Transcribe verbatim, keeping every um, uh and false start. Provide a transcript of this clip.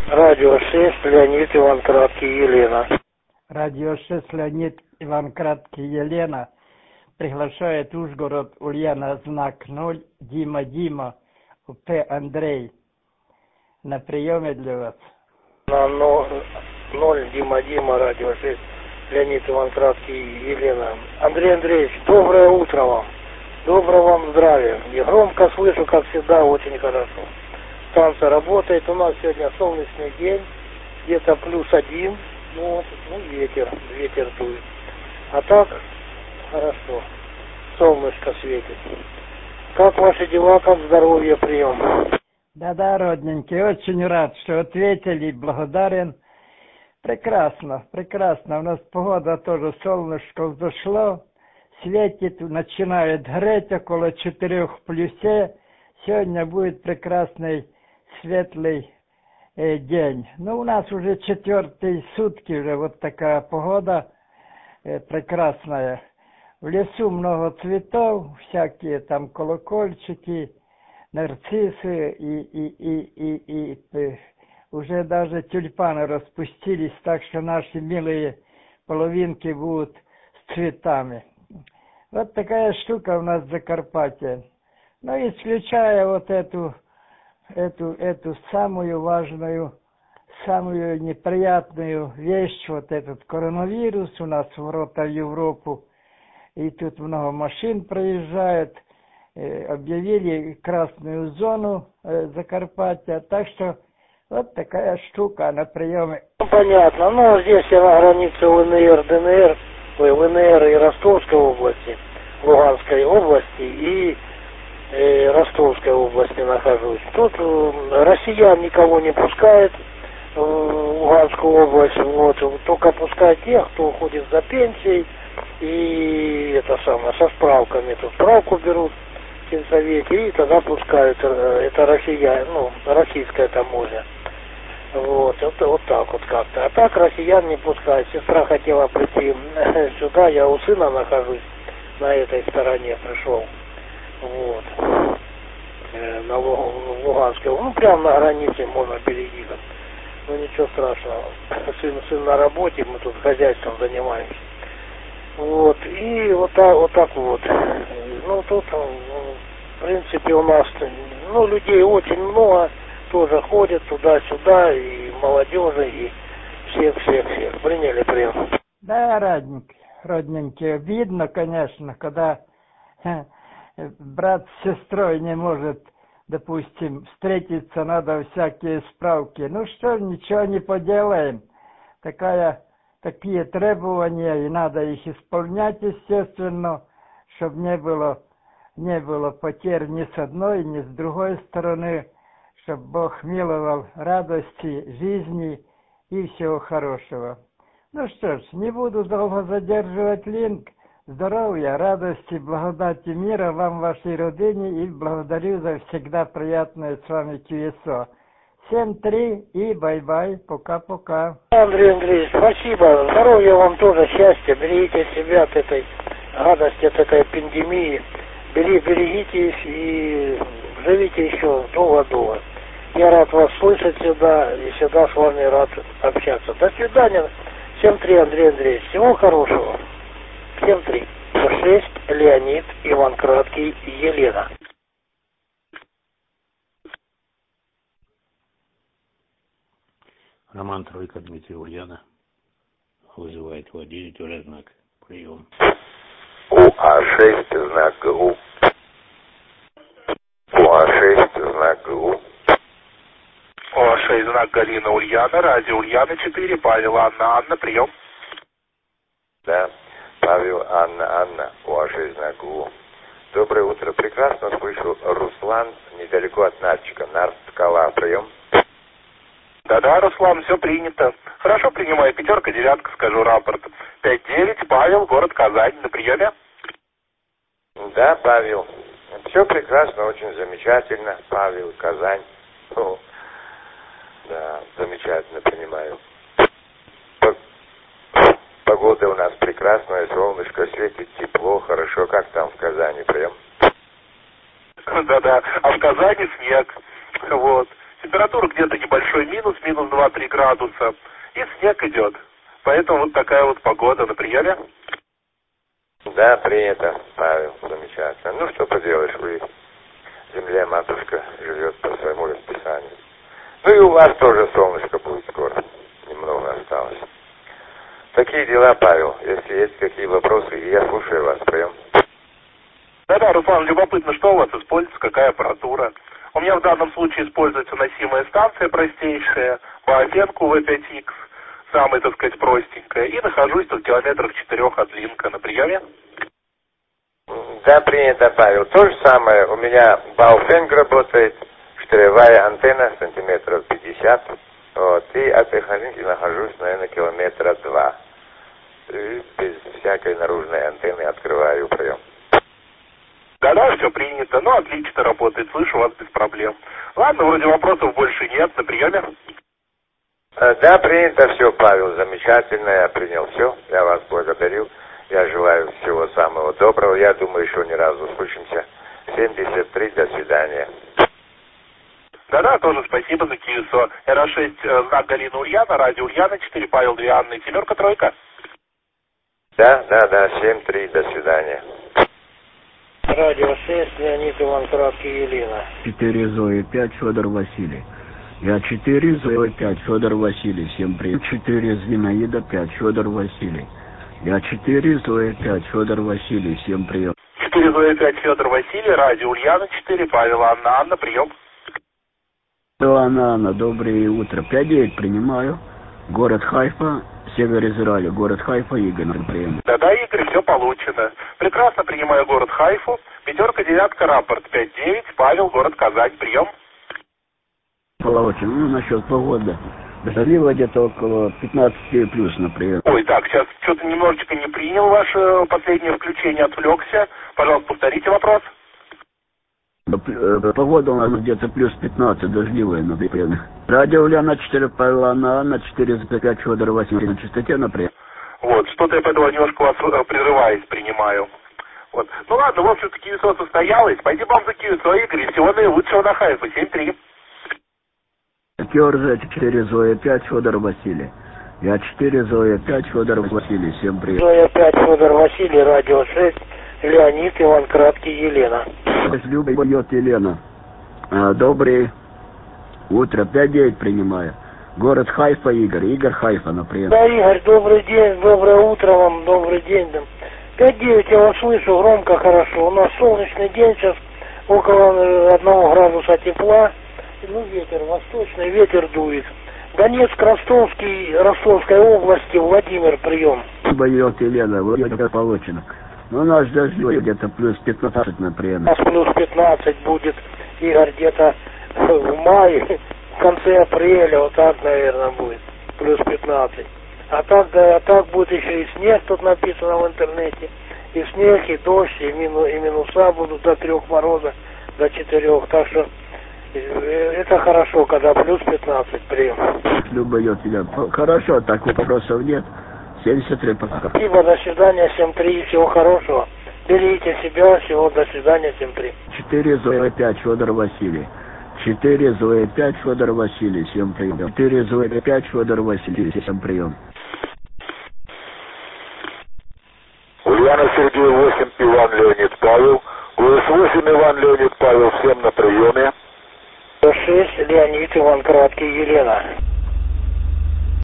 Радио шесть, Леонид, Иван Краткий, Елена. Радио шесть, Леонид, Иван Краткий, Елена. Приглашает Ужгород, Ульяна, знак ноль, Дима, Дима, П. Андрей. На приеме для вас. На ноль, Дима, Дима, радио шесть, Леонид, Иван Краткий, Елена. Андрей Андреевич, доброе утро вам. Доброго вам здравия. Я громко слышу, как всегда, очень хорошо. Станция работает, у нас сегодня солнечный день, где-то плюс один, ну, вот, ну ветер, ветер дует. А так, хорошо, солнышко светит. Как ваши дела, как здоровье, прием? Да-да, родненький, очень рад, что ответили, благодарен. Прекрасно, прекрасно, у нас погода тоже, солнышко взошло, светит, начинает греть около четырех плюсе. Сегодня будет прекрасный светлый э, день. Ну, у нас уже четвертые сутки уже вот такая погода э, прекрасная. В лесу много цветов, всякие там колокольчики, нарциссы и, и, и, и, и, и уже даже тюльпаны распустились, так что наши милые половинки будут с цветами. Вот такая штука у нас в Закарпатье. Ну, исключая вот эту, эту, эту самую важную, самую неприятную вещь, вот этот коронавирус, у нас ворота в Европу, и тут много машин проезжает, э, объявили красную зону э, Закарпатья, так что вот такая штука на приеме. Понятно, ну, здесь я на границе ЛНР, ДНР, ой, ЛНР и Ростовской области, Луганской области и э, Ростовской области нахожусь. Тут э, россиян никого не пускает в Луганскую область, вот, только пускают тех, кто уходит за пенсией и это самое, со справками, тут справку берут в сельсовете и тогда пускают, это россияне, ну, российская таможня. Вот, это вот так вот как-то. А так россиян не пускают. Сестра хотела прийти сюда, я у сына нахожусь, на этой стороне пришел. Вот. На Луганской. Ну, прямо на границе можно перейти. Ну, ничего страшного. Сын, сын на работе, мы тут хозяйством занимаемся. Вот. И вот так вот. Так вот. Ну, тут, ну, в принципе, у нас, ну, людей очень много. Тоже ходят туда-сюда, и молодежи, и всех-всех-всех. Приняли прием. Да, родненький, родненький, видно, конечно, когда ха, брат с сестрой не может, допустим, встретиться, надо всякие справки. Ну что, ничего не поделаем. Такая, такие требования, и надо их исполнять, естественно, чтобы не было, не было потерь ни с одной, ни с другой стороны, чтобы Бог миловал радости, жизни и всего хорошего. Ну что ж, не буду долго задерживать линк. Здоровья, радости, благодати мира вам, вашей родине, и благодарю за всегда приятное с вами кью эс о. семь три и бай-бай, пока-пока. Андрей Андреевич, спасибо. Здоровья вам тоже, счастья. Берегите себя от этой гадости, от этой пандемии. Бери, берегитесь и живите еще долго-долго. Я рад вас слышать всегда и всегда с вами рад общаться. До свидания. семь три, Андрей Андреевич. Всего хорошего. семь три. шесть, Леонид, Иван Краткий, Елена. Роман Тройка, Дмитрий, Ульяна. Вызывает водителя, знак прием. УА шесть, знак ГУ. УА шесть, знак ГУ. УА шесть, знак Галина, Ульяна, радио Ульяна четыре, Павел, Анна, Анна, прием. Да, Павел, Анна, Анна, УА шесть, знак ГУ. Доброе утро, прекрасно слышу. Руслан, недалеко от Нарчика, Нарт, Скала, прием. Да-да, Руслан, все принято. Хорошо, принимаю. Пятерка, девятка, скажу рапорт. пять девять, Павел, город Казань, на приеме. Да, Павел. Все прекрасно, очень замечательно. Павел, Казань. О, да, замечательно, принимаю. Погода у нас прекрасная, солнышко светит, тепло, хорошо. Как там в Казани, прием? Да-да, а в Казани снег. Вот. Температура где-то небольшой минус, минус два-три градуса. И снег идет. Поэтому вот такая вот погода на приеме. Да, принято, Павел, замечательно. Ну, что поделаешь, вы, земля, матушка, живет по своему расписанию. Ну и у вас тоже солнышко будет скоро. Немного осталось. Такие дела, Павел. Если есть какие вопросы, я слушаю вас. Прием. Да-да, Руслан, любопытно, что у вас используется, какая аппаратура. У меня в данном случае используется носимая станция простейшая, Баофенко ви пять икс, самая, так сказать, простенькая, и нахожусь тут в километрах четырех от Линка на приеме. Да, принято, Павел. То же самое. У меня Баофенко работает, штыревая антенна, сантиметров пятьдесят. Вот, и от Эхолинки нахожусь, наверное, километра два. И без всякой наружной антенны открываю прием. Да-да, все принято. Ну, отлично работает. Слышу вас без проблем. Ладно, вроде вопросов больше нет. На приеме. Да, принято все, Павел. Замечательно. Я принял все. Я вас благодарю. Я желаю всего самого доброго. Я думаю, еще не раз услышимся. семьдесят три. До свидания. Да-да, тоже спасибо за КИУСО. эр а шесть, знак Галина Ульяна, радио Ульяна, четыре, Павел, две Анны, семерка, тройка. Да, да, да, семь три. До свидания. Радио шесть, Леонид, Иван Краткий, Елена. четыре Зои пять, Федор Василий. Я четыре Зои пять, Федор Василий. Всем привет. четыре Зинаида пять, Федор Василий. Я четыре Зои пять, Федор Василий. Всем прием. четыре Зои пять, Федор Василий, радио Ульяна, четыре, Павел, Анна, Анна, прием. Анна, Анна, доброе утро. пять девять принимаю. Город Хайфа, север Израиля. Город Хайфа, Игорь, на прием. Да-да, Игорь, все получено. Прекрасно принимаю город Хайфу. Пятерка, девятка, рапорт. пять девять, Павел, город Казань, прием. Получено. Ну, насчет погоды. Дождливо где-то около пятнадцати плюс, например. Ой, так, сейчас что-то немножечко не принял ваше последнее включение, отвлекся. Пожалуйста, повторите вопрос. Погода у нас где-то плюс пятнадцать, дождливая, например. Радио Ульяна четыре, Павел, Анна, Анна, четыре пять, Федор Василий, на частоте, например. Вот, что-то я поэтому немножко вас прерываясь принимаю. Вот. Ну ладно, в общем-то, КИУСО состоялось. Пойди вам за КИУСО, Игорь, всего наилучшего на Хайфу, семь три. Кёрза четыре Зоя пять, Федор Василий. Я четыре Зоя пять, Федор Василий, всем привет. Зоя пять, Федор Василий, радио шесть, Леонид, Иван Краткий, Елена. Люба бьет Елена. А, доброе утро, пять девять принимаю. Город Хайфа, Игорь. Игорь Хайфа, например. Да, Игорь, добрый день, доброе утро вам, добрый день. пять девять, я вас слышу громко, хорошо. У нас солнечный день, сейчас около одного градуса тепла. Ну, ветер, восточный ветер дует. Донецк, Ростовский, Ростовской области, Владимир, прием. Бьет Елена, вот это получено. Ну, у нас дождливо где-то плюс пятнадцать, например. У нас плюс пятнадцать будет, Игорь, где-то в мае, в конце апреля, вот так, наверное, будет, плюс пятнадцать. А так, да, а так будет еще и снег, тут написано в интернете, и снег, и дождь, и, мину, и минуса будут до трех мороза, до четырех, так что это хорошо, когда плюс пятнадцать, прием. Люба идет, хорошо, так вопросов нет. семьдесят три пока. Спасибо, до свидания, семь три, всего хорошего. Берегите себя, всего, до свидания, семь три. четыре Зоя пять, Федор Василий. четыре Зоя пять, Федор Василий, всем прием. четыре Зоя пять, Федор Василий, всем прием. Ульяна Сергей восемь, Иван Леонид Павел. УС восемь, Иван Леонид Павел, всем на приеме. шесть, Леонид, Иван Краткий, Елена.